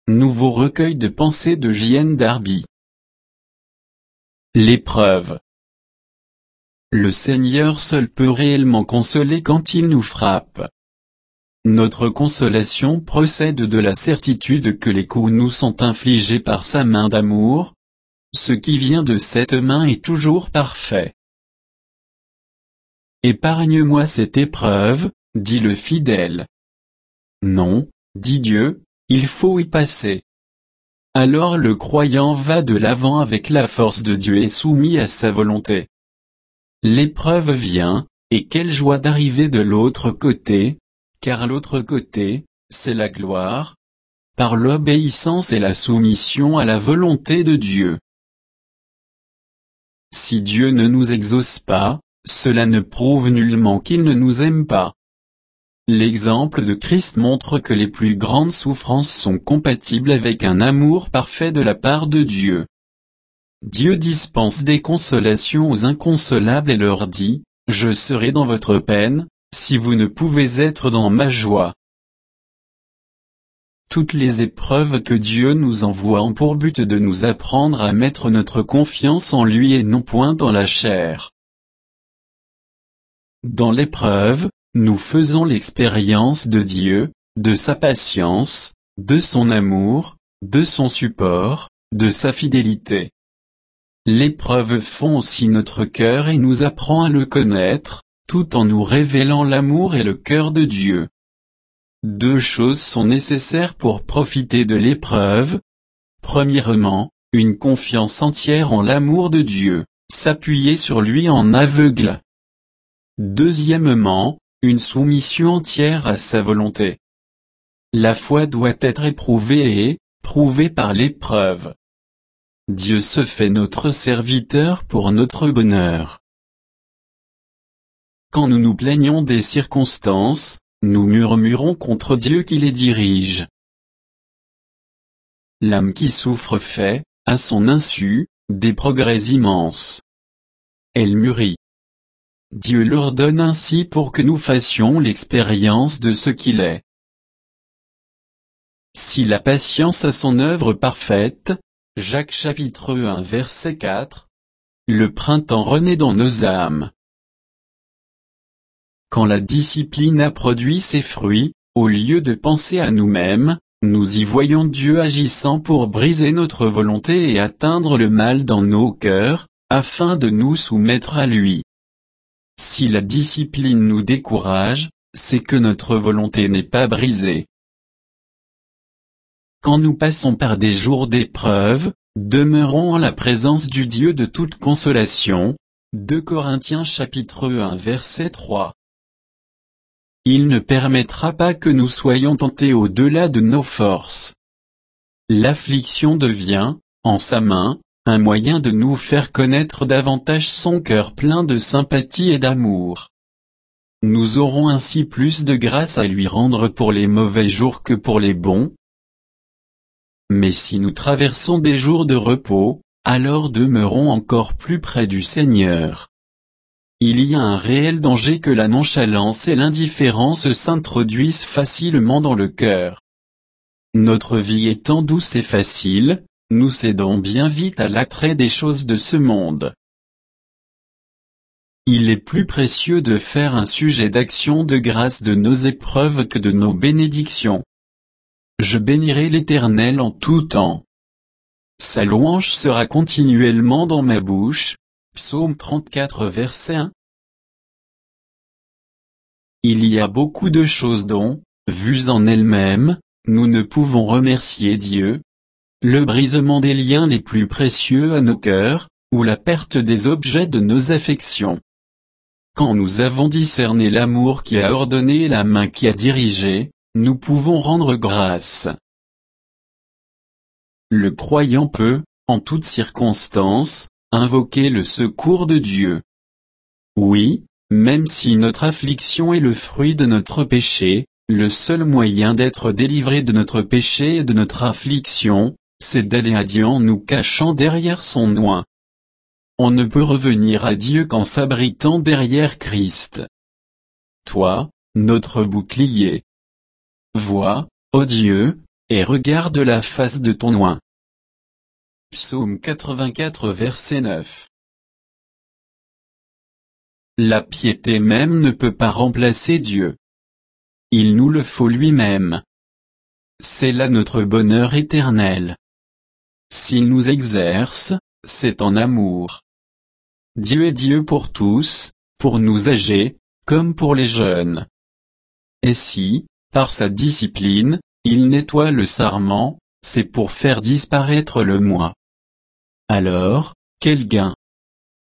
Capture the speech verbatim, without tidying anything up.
Nouveau recueil de pensées de J N Darby. L'épreuve. Le Seigneur seul peut réellement consoler quand il nous frappe. Notre consolation procède de la certitude que les coups nous sont infligés par sa main d'amour. Ce qui vient de cette main est toujours parfait. Épargne-moi cette épreuve, dit le fidèle. Non, dit Dieu, il faut y passer. Alors le croyant va de l'avant avec la force de Dieu et soumis à sa volonté. L'épreuve vient, et quelle joie d'arriver de l'autre côté, car l'autre côté, c'est la gloire, par l'obéissance et la soumission à la volonté de Dieu. Si Dieu ne nous exauce pas, cela ne prouve nullement qu'il ne nous aime pas. L'exemple de Christ montre que les plus grandes souffrances sont compatibles avec un amour parfait de la part de Dieu. Dieu dispense des consolations aux inconsolables et leur dit, « Je serai dans votre peine, si vous ne pouvez être dans ma joie. » Toutes les épreuves que Dieu nous envoie ont pour but de nous apprendre à mettre notre confiance en lui et non point dans la chair. Dans l'épreuve, nous faisons l'expérience de Dieu, de sa patience, de son amour, de son support, de sa fidélité. L'épreuve fond aussi notre cœur et nous apprend à le connaître, tout en nous révélant l'amour et le cœur de Dieu. Deux choses sont nécessaires pour profiter de l'épreuve. Premièrement, une confiance entière en l'amour de Dieu, s'appuyer sur lui en aveugle. Deuxièmement, une soumission entière à sa volonté. La foi doit être éprouvée et, prouvée par l'épreuve. Dieu se fait notre serviteur pour notre bonheur. Quand nous nous plaignons des circonstances, nous murmurons contre Dieu qui les dirige. L'âme qui souffre fait, à son insu, des progrès immenses. Elle mûrit. Dieu l'ordonne ainsi pour que nous fassions l'expérience de ce qu'il est. Si la patience a son œuvre parfaite, Jacques chapitre un verset quatre, le printemps renaît dans nos âmes. Quand la discipline a produit ses fruits, au lieu de penser à nous-mêmes, nous y voyons Dieu agissant pour briser notre volonté et atteindre le mal dans nos cœurs, afin de nous soumettre à lui. Si la discipline nous décourage, c'est que notre volonté n'est pas brisée. Quand nous passons par des jours d'épreuve, demeurons en la présence du Dieu de toute consolation. deux Corinthiens chapitre un verset trois. Il ne permettra pas que nous soyons tentés au-delà de nos forces. L'affliction devient, en sa main, un moyen de nous faire connaître davantage son cœur plein de sympathie et d'amour. Nous aurons ainsi plus de grâce à lui rendre pour les mauvais jours que pour les bons. Mais si nous traversons des jours de repos, alors demeurons encore plus près du Seigneur. Il y a un réel danger que la nonchalance et l'indifférence s'introduisent facilement dans le cœur. Notre vie étant douce et facile, nous cédons bien vite à l'attrait des choses de ce monde. Il est plus précieux de faire un sujet d'action de grâce de nos épreuves que de nos bénédictions. Je bénirai l'Éternel en tout temps. Sa louange sera continuellement dans ma bouche. Psaume trente-quatre verset un. Il y a beaucoup de choses dont, vues en elles-mêmes, nous ne pouvons remercier Dieu. Le brisement des liens les plus précieux à nos cœurs, ou la perte des objets de nos affections. Quand nous avons discerné l'amour qui a ordonné et la main qui a dirigé, nous pouvons rendre grâce. Le croyant peut, en toutes circonstances, invoquer le secours de Dieu. Oui, même si notre affliction est le fruit de notre péché, le seul moyen d'être délivré de notre péché et de notre affliction, c'est d'aller à Dieu en nous cachant derrière son oint. On ne peut revenir à Dieu qu'en s'abritant derrière Christ. Toi, notre bouclier. Vois, ô Dieu, et regarde la face de ton oint. Psaume quatre-vingt-quatre verset neuf. La piété même ne peut pas remplacer Dieu. Il nous le faut lui-même. C'est là notre bonheur éternel. S'il nous exerce, c'est en amour. Dieu est Dieu pour tous, pour nous âgés, comme pour les jeunes. Et si, par sa discipline, il nettoie le sarment, c'est pour faire disparaître le moi. Alors, quel gain!